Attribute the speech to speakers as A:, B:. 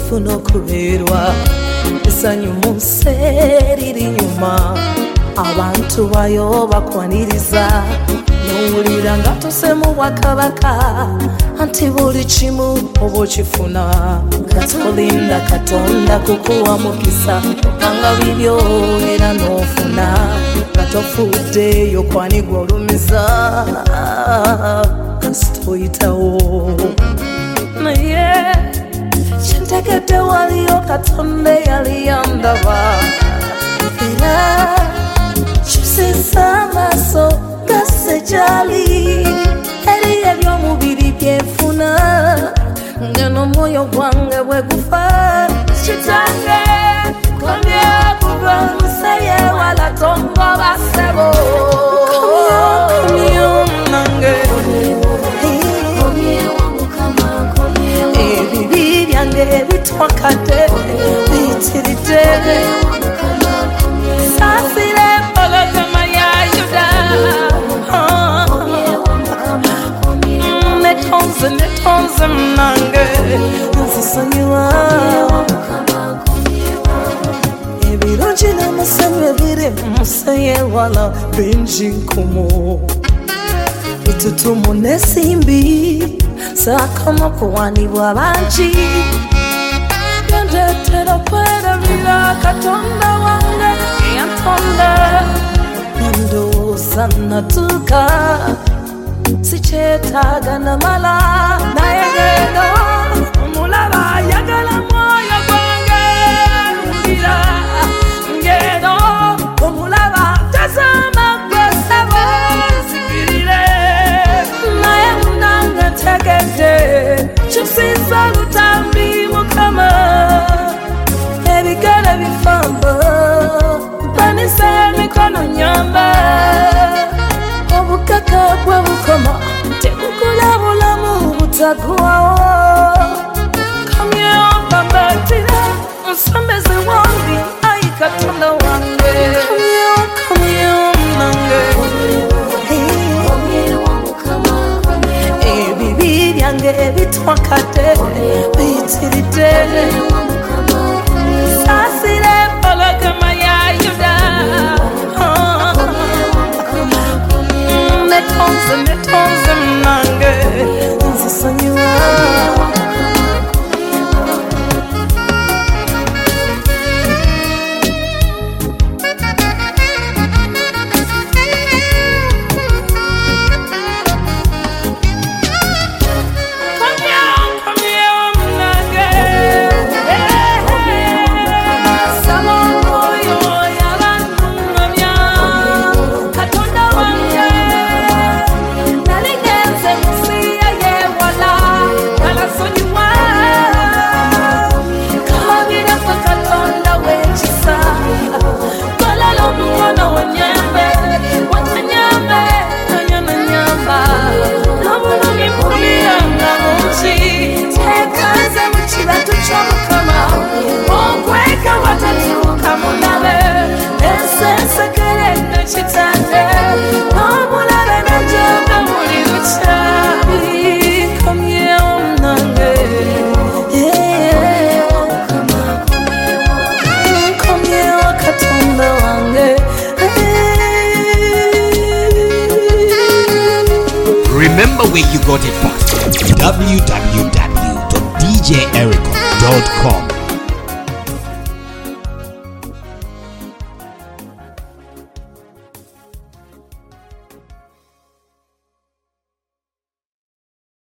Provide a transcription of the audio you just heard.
A: funo kulerwa esanyu munseri rinyuma abantu bayo bakwaniriza nowulira nga tusemu bwakabaka anti buli kimu oba okifuna katolinda katonda kukuwa mukisa nanga bibyo era nofuna katofuddeyo kwanigwa olumiza kasitoyitawo naye kyentegedde waliyo katonda yali yandaba era kyusiza amaaso gasejali eri ebyomubiri byefuna ngeno omwoyo gwange bwegufa kitange komye kuva museye wala tongoba sebo komye ebibi byange bitwakadde biyitiridde sasire mpologoma ya yuda netonze mnange nzisonyiwa ebirungi n'amasanyu ebiri museye wala bingi nkumu itutumu n'ensimbi zakama kuwanibwa bangi yandetera kwerabira katonda wange eyantonda ndowooza natuuka sikyetaaga namala naye ngeno omulaba ayagala mwoyo gwange ndira ngeno omulaba tazama gwesaba nzikirire naye munange ntegedde kyusiza lutambi mukama ebigere bifamba mpanisa emikono nyamba obukaka bwe bukoma tebukula bulamu butaggwawo kamyewo mbambatira nsomeze wange ayi katonda wange kamyewo nange ebibi byange bitwakadde biyitiridde sasire mpologoma ya yuda netonze mnange nzisonyiwa
B: Remember where you got it from. www.djericom.com